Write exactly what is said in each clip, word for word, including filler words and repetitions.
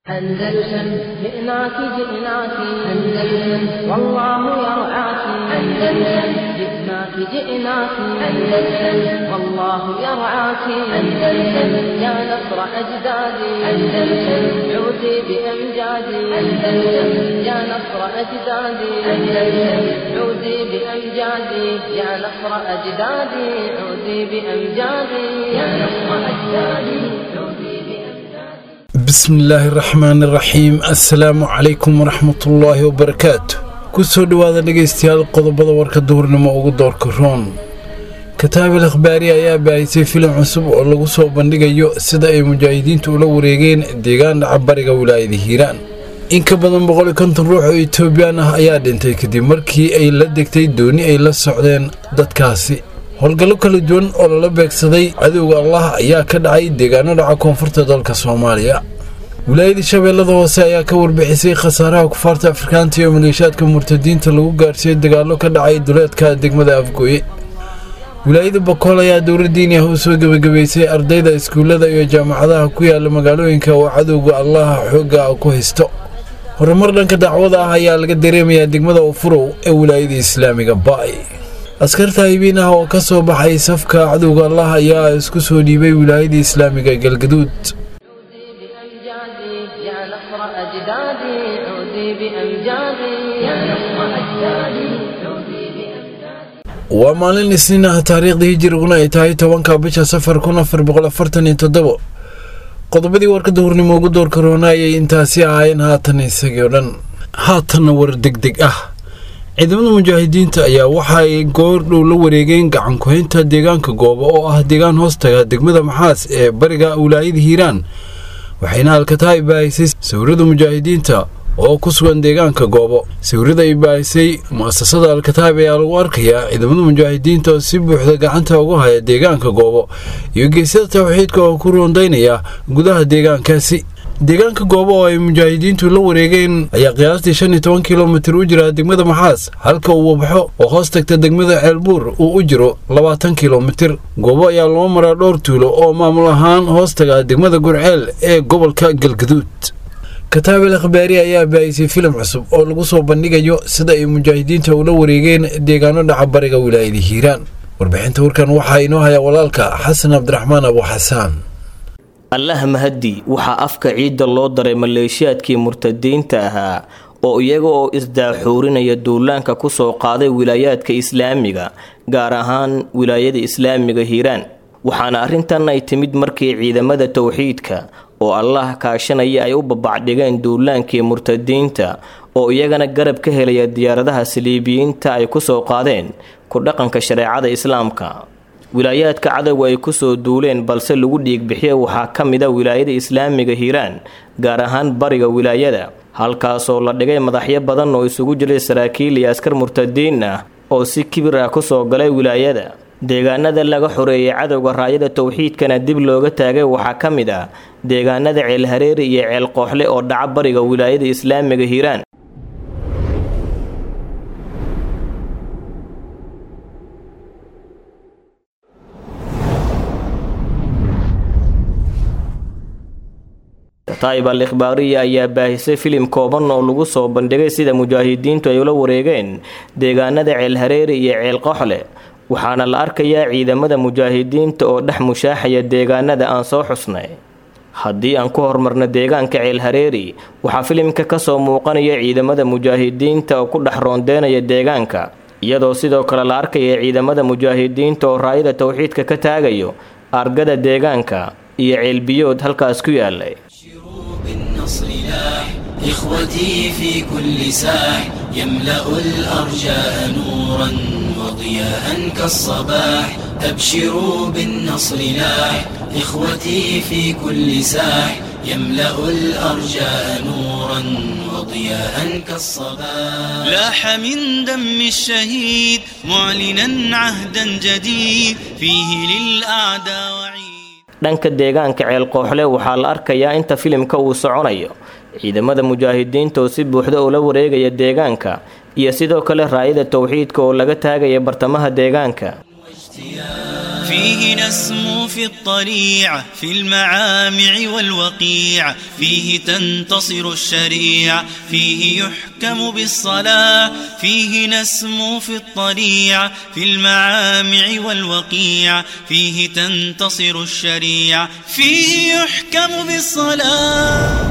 أندلسن جئناك جئناك أندلسن والله يرعاك أندلسن جئناك جئناك أندلسن والله يرعاك أندلسن يا نصر أجدادي أندلسن عودي بأمجادي أندلسن يا نصر أجدادي أندلسن عودي بأمجادي يا نصر أجدادي عودي بأمجادي يا نصر أجدادي عودي بسم الله الرحمن الرحيم السلام عليكم ورحمة الله وبركاته كسو دوادا dhageystayaal qodobada warka duhurnimo ugu doorka roon kitaabul akhbaari ayaa baahisay filim cusub oo lagu soo bandhigayo sida ay mujaahidiintu ula wareegeen deegaan cabariga wilaayada Hiiraan in ka badan boqol iyo konton ruux oo Itoobiyaan ah ayaa dhintay kadib markii ay la degtay dooni ay la socdeen dadkaasi howlgallo kala duwan oo la beegsaday cadowga Allah ayaa ka dhacay deegaanada koonfurta dalka Soomaaliya wilaayada Shabeellada Hoose ayaa ka warbixisay khasaaraha kufaarta Afrikaanta iyo maleeshiyaadka murtadiinta lagu gaarsiiyay dagaallo ka dhacay duleedka degmada Afgooye wilaayada Bakool ayaa dowladdiin ah u soo gabagabeysay ardayda iskuulada iyo jaamacadaha ku yaala magaalooyinka oo cadowga Allah xooga ku haysto horumar dhanka dacwada ah ayaa laga dareemayaa degmada Ufurow ee wilaayada Islaamiga Baay askarta aybiin ah oo ka soo baxay safka cadowga Allah ayaa isku soo dhiibay wilaayada Islaamiga Galgaduud يا نصر أجدادي عودي بأمجادي يا نصر أجدادي عودي بأمجادي ومالين سنة تاريخ دي هجرقنا إتاي توانكا بيشا سفر كنا فر بغل فرتن انتدبو قضبدي ورك دورني موجود دور كورونا ينتاسي عاين هاتن يساقيورن هاتن ور دق دق اه ciidamada mujaahidiinta ayaa waxa ay goor dhow la wareegeen gacan ku haynta deegaanka goobo oo ah deegaan hoostaga degmada Maxaas ee bariga wilaayada Hiiraan waxayna halkataay baahisay sawirada mujaahidiinta oo ku sugan deegaanka goobo sawirada ay baahisay muassasada halkataay ayaa lagu arkayaa ciidamada mujaahidiinta oo si buuxda gacanta ugu haya deegaanka goobo iyo geesida tawxiidka oo ku roondaynaya gudaha deegaankaasi deegaanka goobo oo ay mujaahidiintu la wareegeen ayaa qiyaastii shan iyo toban kiiloomitir u jira degmada Maxaas halka uu baxo oo hoos tagta degmada Ceelbuur uu u jiro labaatan kiiloomitir goobo ayaa loo maraa dhowr tuulo oo maamul ahaan hoos taga degmada Gurceel ee gobolka Galgaduud kitaabul akhbaari ayaa baahisay filim cusub oo lagu soo bandhigayo sida ay mujaahidiintu ula wareegeen deegaanada cabariga wilaayada Hiiraan warbixinta warkan waxa inoo haya walaalka Xasan Abdiraxmaan Abu Xasaan Allah mahadi waxa afka ciida loo daray maleeshiyaadkii murtadiinta ahaa oo iyaga oo isdaaxuurinaya duulaanka ku soo qaaday wilaayadka Islaamiga gaar ahaan wilaayada Islaamiga Hiiraan waxaana arintan ay timid markii ciidamada tawxiidka oo Allah kaashanaya ay u babacdhigeen duulaankii murtadiinta oo iyagana garab ka helaya diyaaradaha saliibiyiinta ay ku soo qaadeen ku dhaqanka shariicada Islaamka wilaayadka cadawga ay ku soo duuleen balse lagu dhiig bixiyo waxa kamid ah wilaayada Islaamiga Hiiraan gaar ahaan bariga wilaayada halkaas oo la dhigay madaxyo badan oo isugu jiray saraakiil iyo askar murtadiin ah oo si kibir ah ku soo galay wilaayada deegaanada laga xoreeyay cadawga raayada tawxiidkana dib looga taagay waxa kamid ah deegaanada Ceel Hareeri iyo Ceel Qooxle oo dhaca bariga wilaayada Islaamiga Hiiraan kitaabul akhbaari ayaa baahisay filim kooban oo lagu soo bandhigay sida mujaahidiintu ay ula wareegeen deegaanada Ceel Hareeri iyo Ceel Qooxle waxaana la arkayaa ciidamada mujaahidiinta oo dhex mushaaxaya deegaanada aan soo xusnay haddii aan ku hormarno deegaanka Ceel Hareeri waxa filimka ka soo muuqanaya ciidamada mujaahidiinta oo ku dhex roondeynaya deegaanka iyadoo sidoo kale la arkaya ciidamada mujaahidiinta oo raayada tawxiidka ka taagayo argada deegaanka iyo Ceel Biyood halkaas ku yaalay إخوتي في كل ساح يملأ الأرجاء نورا وضياء كالصباح أبشروا بالنصر لاح إخوتي في كل ساح يملأ الأرجاء نورا وضياء كالصباح لاح من دم الشهيد معلنا عهدا جديد فيه للأعداء وعيد dhanka deegaanka Ceel Qooxle waxa la arkayaa inta filimka uu soconayo ciidamada mujaahidiinta oo si buuxda ula wareegaya deegaanka iyo sidoo kale raayada tawxiidka oo laga taagaya bartamaha deegaanka فيه نسمو في الطليعة في المعامع والوقيع، فيه تنتصر الشريعة، فيه يحكم بالصلاة. فيه نسمو في الطليعة في المعامع والوقيع، فيه تنتصر الشريعة، فيه يحكم بالصلاة.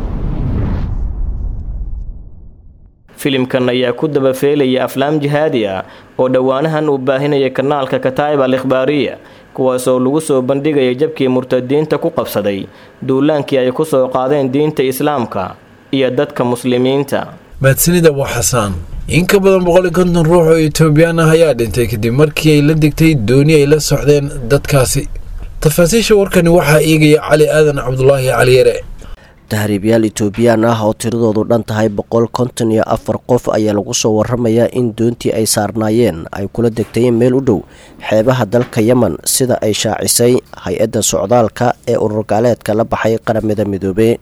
filimkan ayaa ku daba feelaya aflaam jihaadi ah oo dhowaanahan uu baahinaya kanaalka Kataib al-Ikhbaariya, kuwaasoo lagu soo bandhigaya jabkii murtadiinta ku qabsaday duulaankii ay ku soo qaadeen diinta Islaamka iyo dadka muslimiinta. mahadsanid Abu Xasaan. in ka badan boqol iyo konton ruux oo Itoobiyaan ah ayaa dhintay kadib markii ay la digtay dooni ay la socdeen dadkaasi. tafaasiisha warkani waxaa eegaya Cali Aadan Cabdullaahi Cali Yare. tahriibyaal Itoobiyaan ah oo tiradoodu dhan tahay boqol konton iyo afar qof ayaa lagu soo waramayaa in doontii ay saarnaayeen ay kula degtay meel u dhow xeebaha dalka Yemen, sida ay shaacisay hay-adda socdaalka ee urur gaaleedka la baxay qaramada midoobay.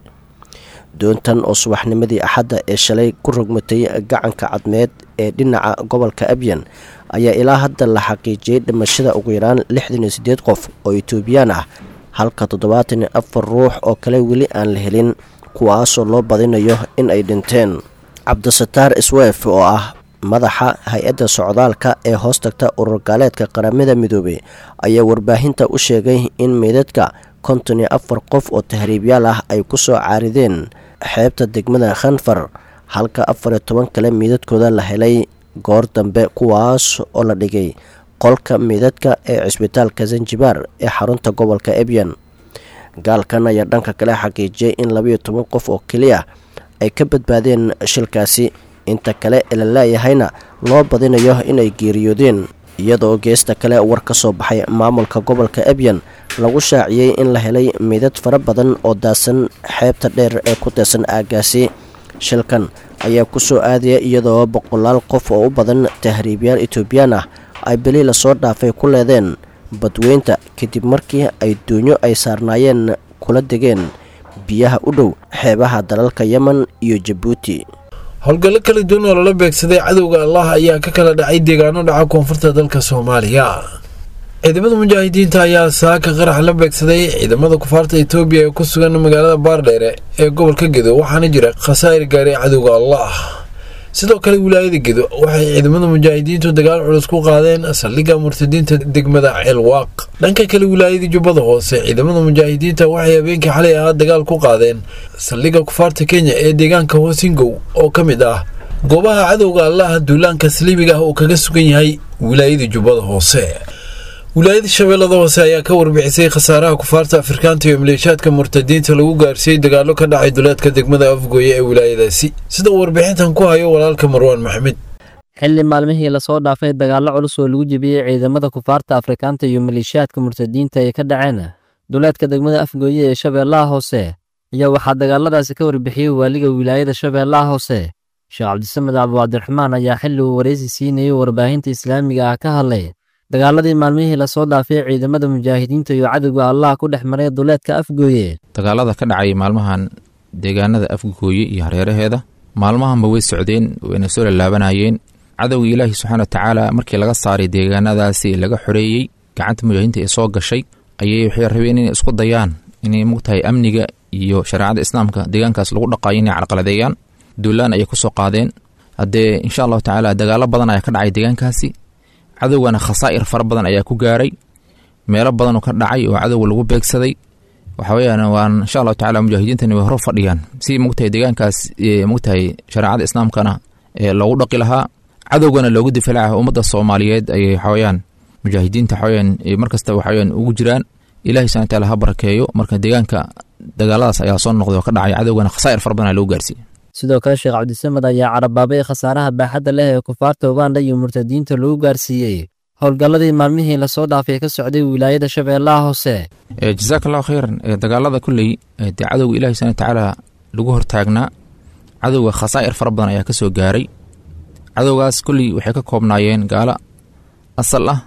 doontan oo subaxnimadii Axadda ee shalay ku rogmatay gacanka cadmeed ee dhinaca gobolka Abyan ayaa ilaa hadda la xaqiijiyay dhimashada ugu yaraan lixdan iyo siddeed qof oo Itoobiyaan ah, halka toddobaatan iyo afar ruux oo kale weli aan la helin, kuwaasoo loo badinayo in ay dhinteen. Cabdisataar Isweef oo ah madaxa hay-adda socdaalka ee hoostagta urur gaaleedka qaramada midoobay ayaa warbaahinta u sheegay in meydadka konton iyo afar qof oo tahriibyaal ah ay ku soo caarideen xeebta degmada Khanfar, halka afar iyo toban kale meydadkooda la helay goor dambe, kuwaas oo la dhigay qolka meydadka ee cisbitaalka Zanzibar ee xarunta gobolka Abyan. gaalkan ayaa dhanka kale xaqiijiyay in laba iyo toban qof oo keliya ay ka badbaadeen shilkaasi, inta kale ee la leeyahayna loo badinayo inay geeriyoodeen, iyadoo geesta kale war ka soo baxay maamulka gobolka Abyan lagu shaaciyey in la helay meydad fara badan oo daasan xeebta dheer ee ku teesan aagaasi. shilkan ayaa ku soo aadaya iyadoo boqolaal qof oo u badan tahriibyaal Itoobiyaan ah ay beli la soo dhaafay ku leedeen badweynta kadib markii ay doonyo ay saarnaayeen kula degeen biyaha u dhow xeebaha dalalka Yemen iyo Djibouti. howlgallo kala duwan oo lala beegsaday cadowga Allah ayaa ka kala dhacay deegaano dhaca koonfurta dalka Soomaaliya. ciidamada mujaahidiinta ayaa saaka qarax la beegsaday ciidamada kufaarta Itoobiya ee ku sugan magaalada Baardheere ee gobolka Gedo, waxaana jira khasaare gaaray cadowga Allah. sidoo kale wilaayada Gedo waxay ciidamada mujaahidiintu dagaal culus ku qaadeen saldhigga murtadiinta degmada Ceelwaaq. dhanka kale wilaayada Jubbada Hoose ciidamada mujaahidiinta waxay habeenkii xalay ah dagaal ku qaadeen saldhigga kufaarta Kenya ee deegaanka Hoosingow oo ka mid ah goobaha cadowga Allah duulaanka saliibiga ah oo kaga sugan yahay wilaayada Jubbada Hoose. wilaayada Shabeellada Hoose ayaa ka warbixisay khasaaraha kufaarta Afrikaanta iyo maleeshiyaadka murtadiinta lagu gaarsiiyay dagaallo ka dhacay duleedka degmada Afgooye ee wilaayadaasi, sida warbixintan ku hayo walaalka Marwaan Maxamed. xilli maalmihii la soo dhaafay dagaallo culus oo lagu jebiyay ciidamada kufaarta Afrikaanta iyo maleeshiyaadka murtadiinta ee ka dhaceen duleedka degmada Afgooye ee Shabeellaha Hoose ayaa waxaa dagaaladaasi ka warbixiyay waaliga wilaayada Shabeellaha Hoose Sheekh Cabdisamed Cabdiraxmaan ayaa xilli uu wareysi siinayay warbaahinta Islaamiga ah ka hadlay dagaaladii maalmihii la soo dhaafay ciidamada mujaahidiinta iyo cadowga Allah ku dhex maray duleedka Afgooye. dagaalada ka dhacay maalmahan deegaanada Afgooye iyo hareeraheeda maalmahanba way socdeen, wayna soo laabanayeen. cadowga Ilaahay subxaanahu wa tacaala markii laga saaray deegaanadaasi laga xoreeyay gacanta mujaahidiinta ee soo gashay ayay waxay rabeen inay isku dayaan inay mugtahay amniga iyo shariicada islaamka deegaankaas lagu dhaqaayo inay carqaladeeyaan. duulaan ayay ku soo qaadeen. haddee insha allahu tacaala dagaalo badan ayaa ka dhacay deegaankaasi. cadowgana khasaa'ir fara badan ayaa ku gaaray, meelo badan oo ka dhacay oo cadowga lagu beegsaday. waxa weeyaan waan insha allahu tacaala mujaahidiintani way hor fadhiyaan si mugtahay deegaankaas mugtahay shariicada islaamkana ee loogu dhaqi lahaa, cadowgana loogu difaaca ummadda Soomaaliyeed ayay waxa weeyaan mujaahidiinta waxa weeyaan markasta waxa weeyaan ugu jiraan. Ilaahay subhanahu wa ta'ala ha barakeeyo. marka deegaanka dagaaladaas ayaa soo noqday oo ka dhacay cadowgana khasaa'ir fara badan loo gaarsiiyay. sidoo kale Sheekh Cabdisamed ayaa carabaabay khasaaraha baaxadda leh ee kufaarta Uganda iyo murtadiinta lagu gaarsiiyay howlgalladii maalmihii la soo dhaafay ka socday wilaayada Shabeellaha Hoose. ee jazaakallahu khayran. ee dagaalada kulli ee cadowga Ilaahay subhanahu wa ta'ala lagu hortaagnaa cadowga khasaa'ir fara badan ayaa ka soo gaaray. cadowgaas kulli waxay ka koobnaayeen gaala asal ah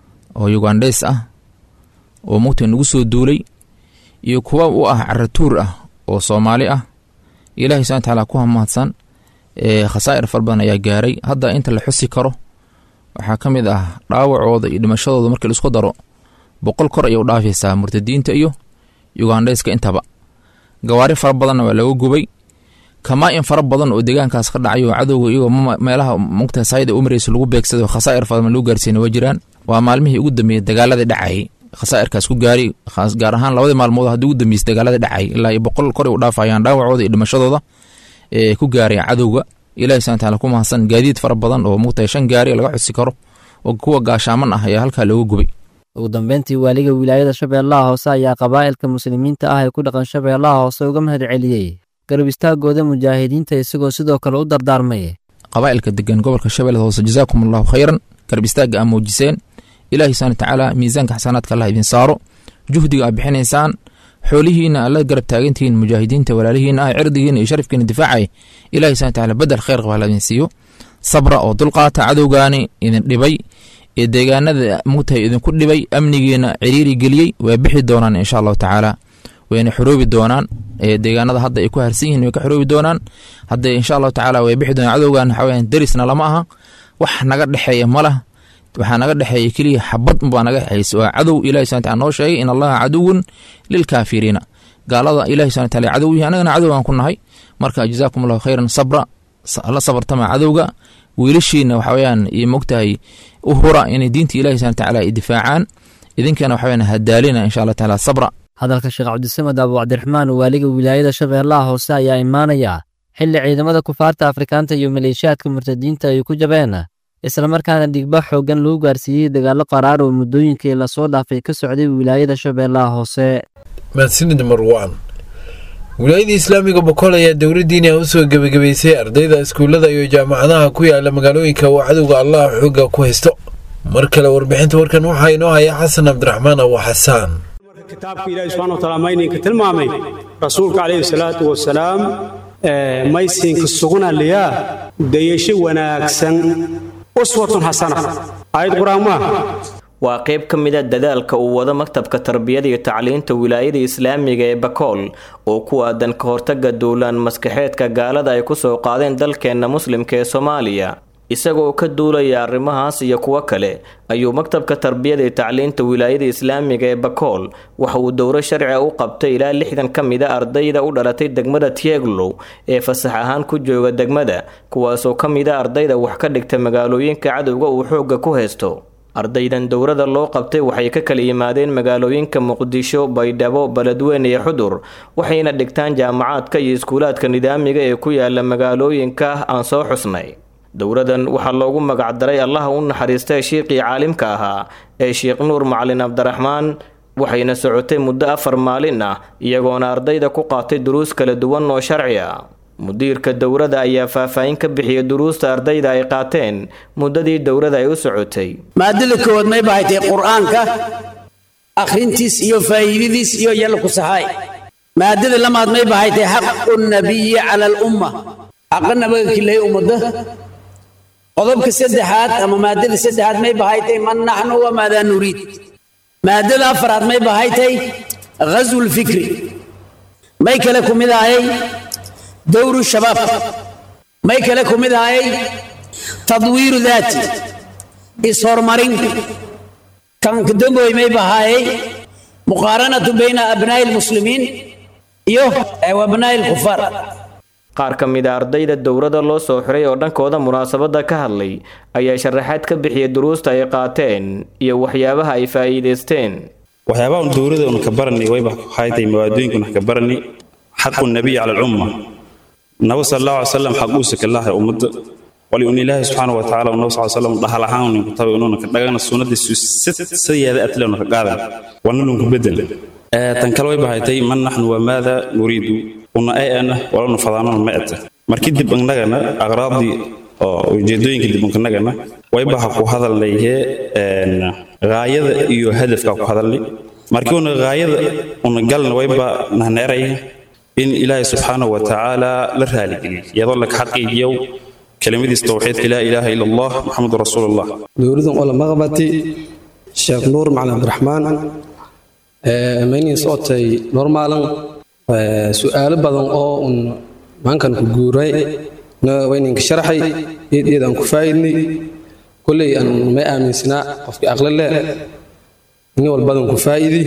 oo Ugandees ah oo mugtay nagu soo duulay iyo kuwa u ah caratuur ah oo Soomaali ah. Ilaahay subhanahu wa ta'ala ku hamahadsan. ee khasaa'ir far badan ayaa gaaray. hadda inta la xusi karo waxaa ka mid ah dhaawacooda iyo dhimashadooda markii la isku daro boqol kor ayay u dhaafaysaa murtadiinta iyo ugandhayska intaba gawaari fara badanna waa laga gubay kamaa-in fara badan oo deegaankaas ka dhacayo cadowga iyagoo meelaha mugta sayda umaraysa lagu beegsado khasaa'ir fadama lagu gaarsiina waa jiraan waa maalmihii ugu dambeeyey dagaaladii dhacayay khasaa'irkaas ku gaari gaar ahaan labadii maalmood haddii ugu dambeysay dagaaladii dhacayay ilaa iyo boqol kor ay u dhaafayaan dhaawacooda iyo dhimashadooda ee ku gaaray cadowga ilaahay subxaanahu wa tacaala ku mahadsan gaadiid fara badan oo mugtahay shan gaari laga xusi karo oo kuwa gaashaaman ah ayaa halkaa looga gubay ugu dambeyntii waaliga wilaayada shabeellaha hoose ayaa qabaa'ilka muslimiinta ah ee ku dhaqan shabeellaha hoose uga mahad celiyey garab istaagooda mujaahidiinta isagoo sidoo kale u dardaarmay qabaa'ilka degan gobolka shabeellada hoose jazaakum allahu khayran garab istaaga aad muujiseen ilaahay subxaanahu wa tacaala miisaanka xasanaadka allah idin saaro juhdiga aad bixinaysaan xoolihiina alla garab taagantihiin mujaahidiinta walaalihiina ah cirdigiina iyo sharafkiina difaacay ilaahay subxaanahu wa tacaala bedel khayr qaba allah idin siiyo sabra oo dulqaata cadowgaani idin dhibay ee deegaanada mugtahay idinku dhibay amnigiina ciriiri geliyey way bixi doonaan insha allahu tacaala wayna xoroobi doonaan ee deegaanada hadda ay ku harsan yihiin way ka xoroobi doonaan hadda insha allahu tacaala way bixi doonaan cadowgan waxa weyaan darisna lama aha wax naga dhexeeya ma lah waxaa naga dhexeeya keliya xabad unbaa naga dhexeysa waa cadow ilahi subxana taala noo sheegay in allaha caduwun lilkaafiriina gaalada ilahi subxana taala cadow yihi annagana cadowgaan ku nahay marka jazaakum allahu khayran sabra la sabartama cadowga wiilashiina waxa weyaan iyo mogtahay u hura inay diinta ilahi subxana tacaala ay difaacaan idinkana waxa weyaan hadaalina insha allah tacaala sabra hadalka sheekh cabdisamed abu cabdiraxmaan waaliga wilaayada shabeellaha hoose ayaa imaanaya xilli ciidamada kufaarta afrikaanta iyo maleeshiyaadka murtadiinta ay ku jabeen islamarkaana dhigba xooggan lagu gaarsiiyey dagaallo qaraar oo muddooyinkii lasoo dhaafay ka socday wilaayada shabeellaha hoose mahadsanid marwaan wilaayada islaamiga boqol ayaa dowladdiina u soo gebagabaysay ardayda iskuullada iyo jaamacadaha ku yaala magaalooyinka uu cadowga allah xoogga ku haysto mar kale warbixinta warkan waxaa inoo haya xasan cabdiraxmaan abu xasaan kitaabka ilaahi subxaana wa tacaala mayninka tilmaamay rasuulka calayhi salaatu wasalaam maysinka sugunaliyaa dayasho wanaagsan uswatun xasana aayad qur-aan maaha waa qayb ka mid a dadaalka uu wado maktabka tarbiyada iyo tacliinta wilaayada islaamiga ee bakool oo ku aadan ka hortaga duulaan maskaxeedka gaalada ay ku soo qaadeen dalkeenna muslimka ee soomaaliya isagoo ka duulaya arrimahaas iyo kuwo kale ayuu maktabka tarbiyada iyo tacliinta wilaayada islaamiga ee bakool waxa uu dowro sharci u qabtay ilaa lixdan ka mid a ardayda u dhalatay degmada tieglow ee fasax ahaan ku jooga degmada kuwaasoo ka mid a ardayda wax ka dhigta magaalooyinka cadowga uu xoogga ku haysto ardaydan dowrada loo qabtay waxay ka kala yimaadeen magaalooyinka muqdisho baydhabo beledweyne iyo xudur waxayna dhigtaan jaamacaadka iyo iskuulaadka nidaamiga ee ku yaala magaalooyinka aan soo xusnay dowradan waxaa loogu magacdaray allaha u naxariistay shiiqii caalimka ahaa ee sheekh nuur macalin cabdiraxmaan waxayna socotay muddo afar maalin ah iyagoona ardayda ku qaatay duruus kala duwan oo sharci ah mudiirka dowrada ayaa faahfaahin ka bixiyay duruusta ardayda ay qaateen muddadii dowrada ay u socotay maadada koowaad may bahatay qur-aanka akhrintiis iyo faa'iidadiis iyo yalla ku saxaay maadada lamaad may bahatay xaqu nabiyi cala alumma xaqa nabiga kilay ummadda qodobka saddexaad ama maadada saddexaad may bahatay man naxnu wamaadaa nuriid maadada afaraad may bahatay ghazwu lfikri may kale ku mid ahayay dowru shabaab may kale ku mid ahayay tadwiiru daati is-horumarin kanka damboy may bahaayay muqaaranatu bayna abnaa'i lmuslimiin iyo abnaa'i lkufaar qaar ka mid a ardayda dowrada loo soo xiray oo dhankooda munaasabada ka hadlay ayaa sharaxaad ka bixiyay duruusta ay qaateen iyo waxyaabaha ay faa'iidaysteen waxyaabaha un dowrada un ka baranay wayba haytay mawaadooyinka un ka baranay xaqu nabiy cala al-umma nabi sallallahu alayhi wasallam xaquusa kallaha ummadda wali un ilaahi subhanahu wa ta'ala nabi sallallahu alayhi wasallam dhahal ahaan ku tabi inuu ka dhagana sunnadiisu sayada atlan ka qaadan wana ku bedel ee tan kale way bahaytay man nahnu wa madha nuriidu una ayana wala nafadana ma ata markii dib annagana aqraadi oo ujeedooyinka dib annagana way baha ku hadalnayee een gaayada iyo hadafka ku hadalnay markii una gaayada una galna way ba nahneeray in ilaahi subhanahu wa ta'ala la raaligeliyay iyadoo la xaqiijiyo كلمة توحيد لا إله إلا الله محمد رسول الله. نوريدهم ولا مغبتي شيخ نور معنا عبد الرحمن مني صوتي نورمالا سؤال بدن أو ما كان كجوري وين شرحي إذا كفايني كل أن ما أمن سناء في أغلى in walbadan ku faa'iidi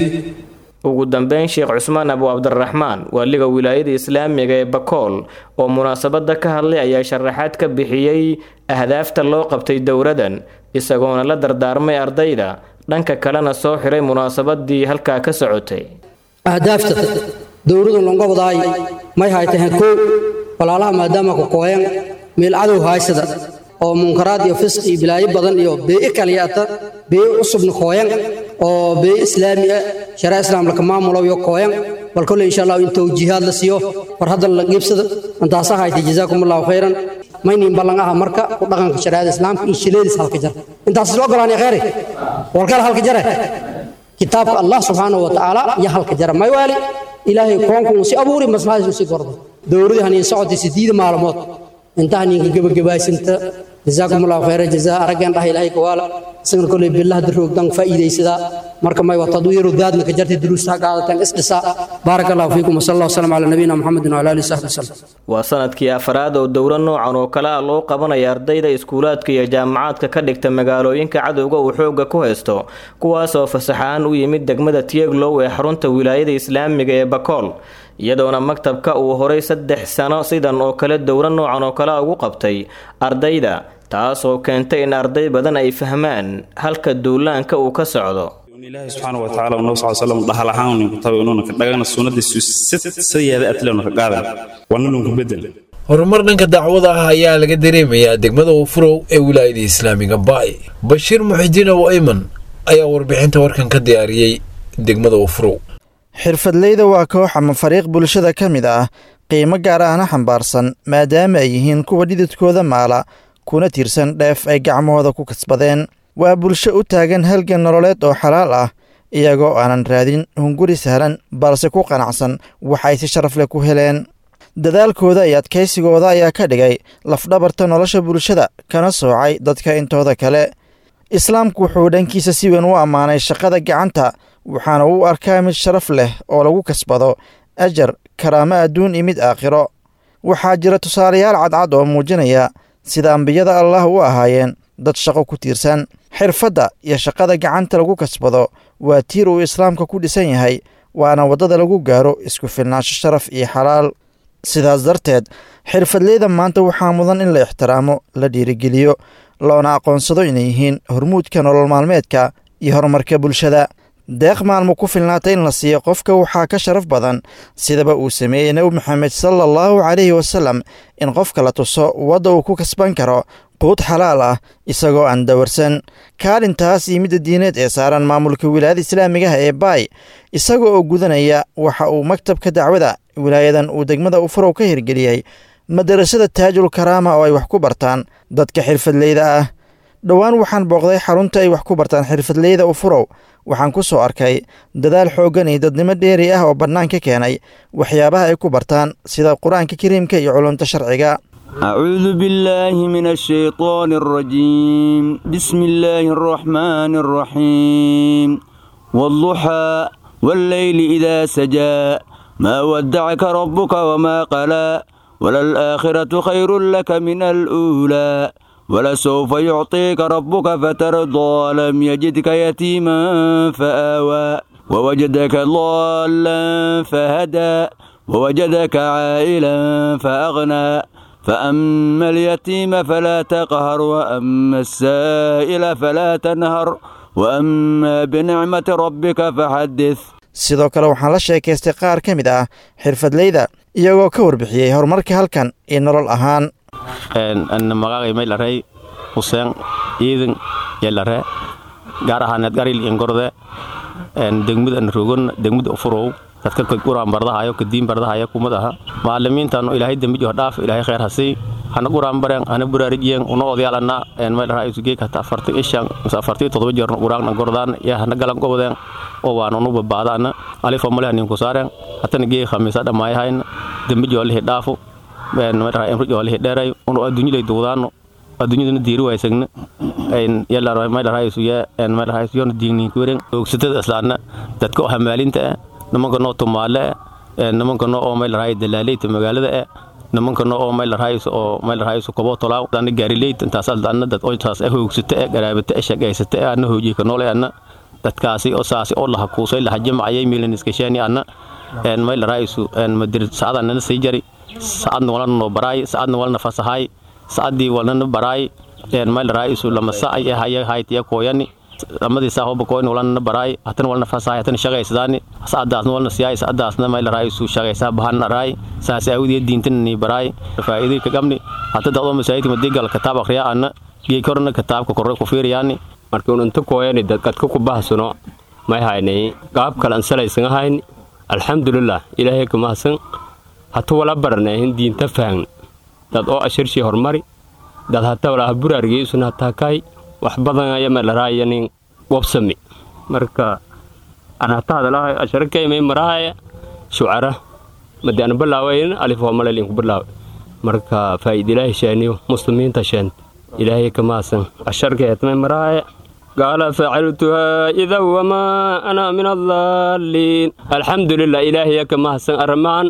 ugu dambeyn sheekh Cusmaan Abu Abdurrahmaan waliga wilaayada islaamiga ee Bakool oo munaasabada ka hadlay ayaa sharaxaad ka bixiyay ahdaafta loo qabtay dowradan isagoona la dardaarmay ardayda dhanka kalena soo xiray munaasabadii halka ka socotay ahdaafta dowradu longa wadaay may haytaan ko walaalaha maadaama ku kooyan meel cadow haysada oo munkaraad iyo fisq iyo bilaayo badan iyo bee kaliyata bee usubna kooyan oo bee islaami ah shariica islaamka ka maamulo iyo kooyan bal kulli insha Allah inta jihaad la siiyo war hadda la geebsada inta saxaayay jazaakumullahu khayran maynin balan ah marka u dhaqanka shariicada islaamka in shileedis halka jar intaas loo galaanay khayri walkala halka jara kitaabka Allah subhanahu wa ta'ala ya halka jara may wali ilaahay koonku si abuuri maslaxadiisu si gordo dowladda hanin socodii sideed maalmood inta hanin gabagabaysanta jazaakumullahu khayran jazaa aragan dhahay ilaahay kawaala سنقول كل بالله دروك دان فائدة سدا مركم ما يتطوير ذات نكجرت دروس قاعدة إسقساء بارك الله فيكم وصلى الله وسلم على نبينا محمد وعلى آله وصحبه وسلم وسند كي أفراد ودورا نوعا وكلا لو قبنا يرديد إسكولات كي جامعات ككدك تمجالوين كعدوجا وحوجا كوهستو كواسو فسحان ويمد دقمدة تيج لو يحرنت ولاية الإسلام مجا بكول يدونا مكتب كا وهوري سدح سنة صيدا وكلا دورا نوعا وكلا وقبتي أرديدا taasoo keentay in arday badan ay fahmaan halka duulaanka uu ka socdo ilaahay subhanahu wa ta'ala oo sallallahu alayhi wa sallam dhaxal ku tahay inuu ka dhagana sunnadiisu sayada atleena ka qaadan wana lunka bedel horumar dhanka dacwada ah ayaa laga dareemayaa degmada Ufurow ee wilaayada islaamiga Baay Bashiir Muxidiin oo Ayman ayaa warbixinta warkan ka diyaariyay degmada Ufurow xirfadleyda waa koox ama fariiq bulshada kamid ah qiimo gaar ah xambaarsan maadaama ay yihiin kuwa dhididkooda maala kuna tirsan dheef ay gacmahooda ku kasbadeen waa bulsho u taagan halgan nololeed oo xalaal ah iyagoo aanan raadin hunguri sahlan balse ku qanacsan waxay si sharaf leh ku heleen dadaalkooda iyo adkaysigooda ayaa ka dhigay lafdhabarta nolosha bulshada kana soocay dadka intooda kale islaamku wuxuu dhankiisa si weyn u ammaanay shaqada gacanta waxaana uu arkaa mid sharaf leh oo lagu kasbado ajar karaamo adduun iyo mid aakhiro waxaa jira tusaalayaal cadcad oo muujinaya sida ambiyada Allah u ahaayeen dad shaqo ku tiirsan xirfadda iyo shaqada gacanta lagu kasbado waa tiir uu islaamka ku dhisan yahay waana wadada lagu gaaro isku filnaansho sharaf iyo xalaal sidaas darteed xirfadleyda maanta waxaa mudan in la ixtiraamo la dhiirigeliyo loona aqoonsado inay yihiin hormuudka nolol maalmeedka iyo horumarka bulshada deeq maalmo ku filnaatay in la siiyo qofka waxaa ka sharaf badan sidaba uu sameeyey nabi maxamed sallallahu calayhi wasallam in qofka la tuso wadda uu ku kasban karo quud xalaal ah isagoo aan dawarsan kaalintaas iyo midda diineed ee saaran maamulka wilaayada islaamigaha ee Baay isagoo oo gudanaya waxa uu maktabka dacwada wilaayadan uu degmada Ufurow ka hirgeliyay madarasada Taajul Karaama oo ay wax ku bartaan dadka xirfadleyda ah dhawaan waxaan booqday xarunta ay wax ku bartaan xirfadleyda Ufurow waxaan ku soo arkay dadaal xooggan iyo dadnimo dheeri ah oo banaanka keenay waxyaabaha ay ku bartaan sida quraanka kariimka iyo culumta sharciga أعوذ بالله من الشيطان الرجيم بسم الله الرحمن الرحيم والضحى والليل إذا سجى ما ودعك ربك وما قلى وللآخرة خير لك من الأولى ولسوف يعطيك ربك فترضى لم يجدك يتيما فآوى ووجدك ضالا فهدى ووجدك عائلا فأغنى فأما اليتيم فلا تقهر وأما السائل فلا تنهر وأما بنعمة ربك فحدث sidoo kale waxaan la sheekaystay qaar ka mid ah xirfadleyda iyagoo ka warbixiyey horumarka halkan iyo nolol ahaan magacay maylarey xuseen ciidan yeelare gaar ahaaneed garil ingorde degmada rogon degmada Ufurow dadka ka quraan bardahayo ka diin bardahayo kumad aha macallimiintan ilaahay dambi iyo dhaaf ilaahay khayr hasii hana quraan bareen ana buraariyeen una odayalana een meel raay isugu ka afartii ishan afartii todoba jeer quraan gordaan ya hana galan gobodeen oo waan unu babaadana alif malaha nin ku saareen hatana geey khamiisa dhamaay hayn dambi iyo lih dhaafo een meel raay imru iyo lih dheeray unu adduunyada duudaano adduunyada diiri waysagna een yalla raay meel raay isugu een meel raay isugu diinin ku reen ogsatada islaana dadka hamaalinta nimanka noo tumaale ee nimanka noo oo meel raay dalaaleyta magaalada ee nimanka noo oo meel raay oo meel raay soo kobo tolaa dan gaarileyta intaas dad oo taas ay hoogsata ee garaabata ee shaqeysata ee ana hoojiye ka nool ee dadkaasi oo saasi oo laha kuusay laha jamacayay milan iskashaani anna een mayl raayisu een madir saadana sii jari saadna wala no baraay saadna wala fasahay saadii wala no baraay een mayl raayisu lama saay haya haytiya kooyani amadii saaxooba kooyn wala baraay hatan wala fasahay hatan shaqaysadani saadaasna wala siyaay saadaasna mayl raayisu shaqaysa bahan raay saasi awdiya diintani baraay faa'iido ka gamni hata dado masaayid madigal kitaab akhriya anna gee korna kitaabka korre ku fiiriyani markii uu inta kooyani dadka ku baahsano may haynay qaab kale aan salaysan ahayn alxamdulillah ilaahay ka mahadsan hata wala baranay diinta faham dad oo ashirshi hormari dad hata wala buraargiisuna hata kay wax badan ay ma laraayanin wabsami marka ana hata hadalahay asharkay may maraaya shucara madaan balaawayn alif wa malalin ku balaaw marka faa'iido ilaahay shaaniyo muslimiinta shan ilaahay ka mahadsan asharkay may maraaya قال فعلتها إذا وما أنا من الضالين الحمد لله إلهي كما حسن الرمان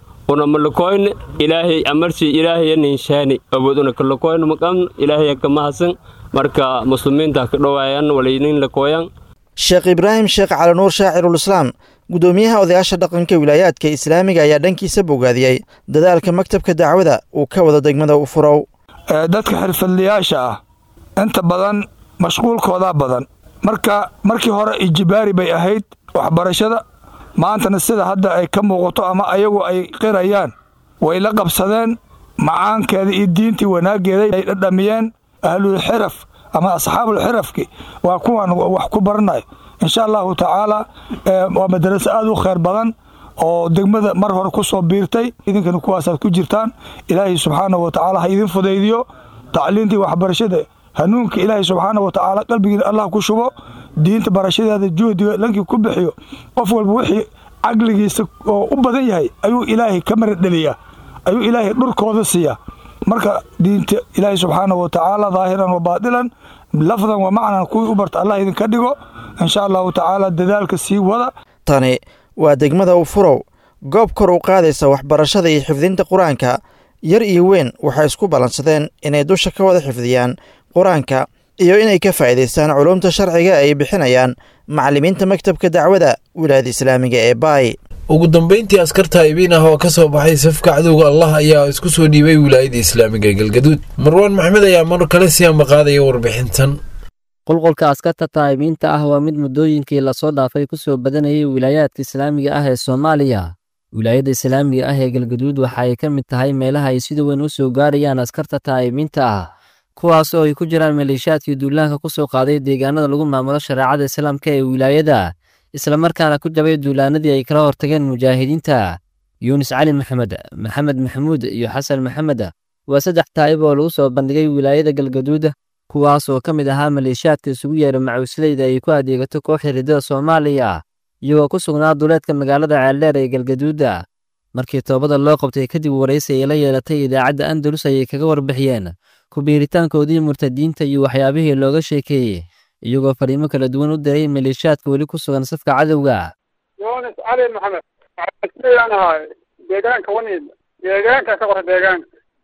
ونملكوين إلهي أمرشي إلهي نشاني أبودنا كلكوين مقام إلهي كما حسن مركا مسلمين تاكدوائيان ولينين لكوين sheekh ibraahim sheekh cali nuur shaacirul-islaam guddoomiyaha odayaasha dhaqanka wilaayaadka islaamiga ayaa dhankiisa bogaadiyey dadaalka maktabka dacwada uu ka wada degmada u furow dadka xirfadlayaasha ah inta badan mashquulkooda badan marka markii hore ijbaari bay ahayd waxbarashada maantana sida hadda ay ka muuqato ama ayagu ay qirayaan way la qabsadeen macaankeeda iyo diintii wanaageeda ay dhadhamiyeen ahlul xiraf ama asxaabul xirafki waa kuwan wax ku baranayo insha allahu tacaala waa madrasa aad u khayr badan oo degmada mar hore ku soo biirtay idinkana kuwaasaad ku jirtaan ilaahay subxaanahu wa tacaala ha idin fudaydiyo tacliintii waxbarashada hanuunka ilaahay subxaanahu wa tacaala qalbigiina allah ku shubo diinta barashadeeda juhdiga lankii ku bixiyo qof walba wixii caqligiisa oo u badan yahay ayuu ilaahay ka maradheliyaa ayuu ilaahay dhurkooda siiyaa marka diinta ilaahay subxaanahu wa tacaala daahiran wa baadilan lafdan wa macnan kuwii u barta allah idinka dhigo insha allahu tacaala dadaalka sii wada tani waa degmada u furow goob kor u qaadaysa waxbarashada iyo xifdinta qur-aanka yar iyo weyn waxay isku ballansadeen inay dusha ka wada xifdiyaan qur-aanka iyo inay ka faa'iidaystaan culuumta sharciga ay bixinayaan macallimiinta maktabka dacwada wilaayada islaamiga ee baay ugu dambeyntii askarta ibiin ah oo ka soo baxay safka cadowga allah ayaa isku soo dhiibay wilaayada islaamiga galgaduud marwaan maxmed ayaa mar kale sii ambaqaadaya warbixintan qulqulka askarta taa'ibiinta ah waa mid muddooyinkii lasoo dhaafay ku soo badanayay wilaayaadka islaamiga ah ee soomaaliya wilaayada islaamiga ah ee galgaduud waxa ay ka mid tahay meelaha ay sida weyn u soo gaarayaan askarta taa'ibiinta ah kuwaas oo ay ku jiraan maleeshiyaadkii duulaanka ku soo qaaday deegaanada lagu maamulo shareecada islaamka ee wilaayada islamarkaana ku jabay duulaanadii ay kala hortageen mujaahidiinta yuunus cali maxamed maxamed maxamuud iyo xasan maxamed waa saddex taa'ib oo lagu soo bandhigay wilaayada galgaduud kuwaas oo ka mid ahaa maleeshiyaadka isugu yeera macuusleyda ay ku adeegato kooxda ridada soomaaliya iyagoo ku sugnaa duleedka magaalada ceeldheer ee galgaduuda markii toobada loo qabtay kadib waraysi ay la yeelatay idaacadda andalus ayay kaga warbixiyeen kubiiritaankoodii murtadiinta iyo waxyaabihii looga sheekeeyey iyagoo fariimo kala duwan u diray maleeshiyaadka weli ku sugan safka cadowga yuunus cali maxamed waxaan ahay deegaanka waniid deegaanka ka qora deegaanka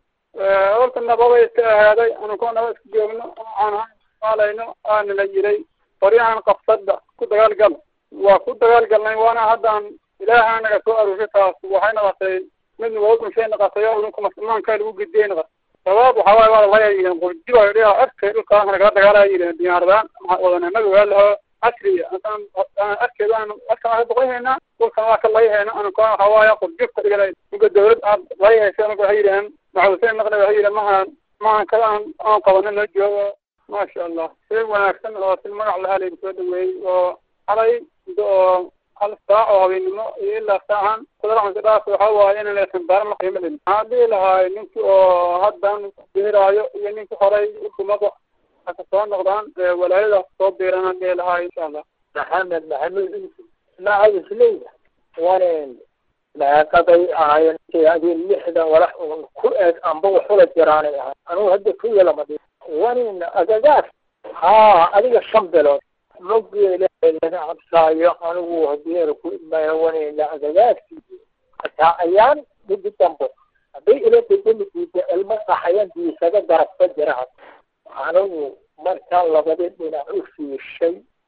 horta nabada iska ahaaday anukoo naba iska joogno aan maalayno aana la yiray qoryahan qabsadda ku dagaalgal waa ku dagaalgalnay waana haddaan ilaaha naga soo aruuray taas waxay noqotay mid nabadun shay noqotay oo idinku muslimaanka lagu gidiyey noqotay sabab waxaa waaye waa laga yidhi qurjiba dhiga arkay dhulkaan nagala dagaalaya yidhi diyaaradan wadanimada waa laho casriya aan arkeedaan markaan aan boqoyna dhulkaan waa ka laayayna aan ko waxa waaye qurjibka dhigalay uga dawlad aad laayaysa anagu waxay yidhaheen maxuuseen naqda waxay yidhaheen mahan mahan kala aan aan qabana la joogo maasha allah si wanaagsan oo si magac lahaa lagu soo dhaweeyey oo xalay oo hal saac oo habeenimo iyo ilaa saacan saddex daas waxa waaye in la xambaaran la qiimo leh hadii lahaay ninkii oo haddan beeraayo iyo ninkii horay hukuumadda ka soo noqdaan walaayada soo beerana ee lahaay insha allah maxamed maxamed maca isleyda waneen laaqaday ahaayeen adii lixda walax ku eeg amba waxula jiraanay ahay anugu hadda ku yeelamadii waneen agagaas haa adiga shan bilood مجيء لنا عبسايا أنا وهدير كل ما يوني لا أجازتي حتى أيام بدي تنبو أبي إلى تقول لي الماء أحيانا دي سجى درجة درجة أنا مركان لبدي من أوفي الشيء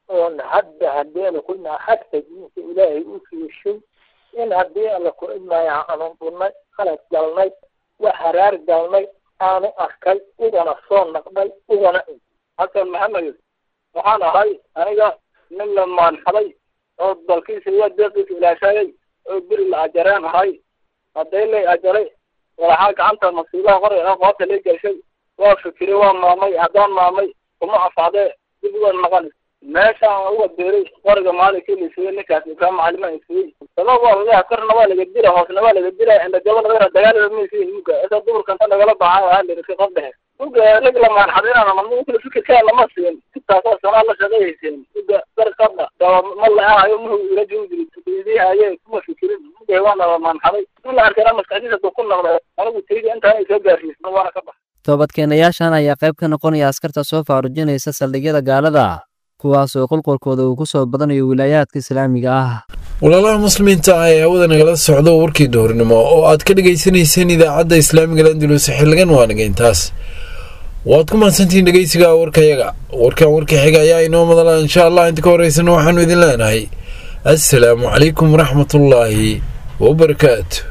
oon hadda haddeena kunaa xagta diinta ilaahay u fiishay in haddii alla ku idmaayo aanu dhunnay khalad galnay wax haraar galnay aanu arkay ugana soo naqday ugana xasan maxamed waxaan ahay aniga nin la maanxaday oo dalkiisa iyo deeqiisa ilaashayay oo beri la ajareen ahay hadday lay ajaray waxaa gacanta masiibaha qoray ah qoobta lay gashay waa fikiray waa maamay haddaan maamay kuma afaadee dib uga naqan meeshaan uga beeray qoriga maalinkii la siiyey ninkaas ikaa macalima ay siiyey sabab waa laga karna waa laga dira hoosna waa laga dira inda gabadha dagaalada ma siiyey muga isa duurkan tan nagala baxay waa la iska qof dhexe muga nig la maan xadina ma mumkin fikirka lama siin intaas sana la shaqeeyeen muga sarqada dawa ma la ahayo muhu ila joogdi tidii ayay kuma fikirin muga waana la maan xaday la arkana maskaxdiisa ku noqday anigu tiiga inta ay soo gaarsiisay waana ka bax toobadkeenayaashan ayaa qayb ka noqonaya askarta soo faarujinaysa saldhigyada gaalada kuwaas oo qolqolkooda uu ku soo badanayo wilaayaadka islaamiga ah walaalaha muslimiinta ah ee hawada nagala socdo warkii duhurnimo oo aad ka dhagaysanayseen idaacadda islaamiga landulus xilligan waa nagayntaas waad ku mahadsantihiin dhegaysiga warkayaga warkan warka xiga ayaa inoo madala insha allah inta ka horeysana waxaanu idin leenahay assalaamu calaykum waraxmatullaahi wabarakaatu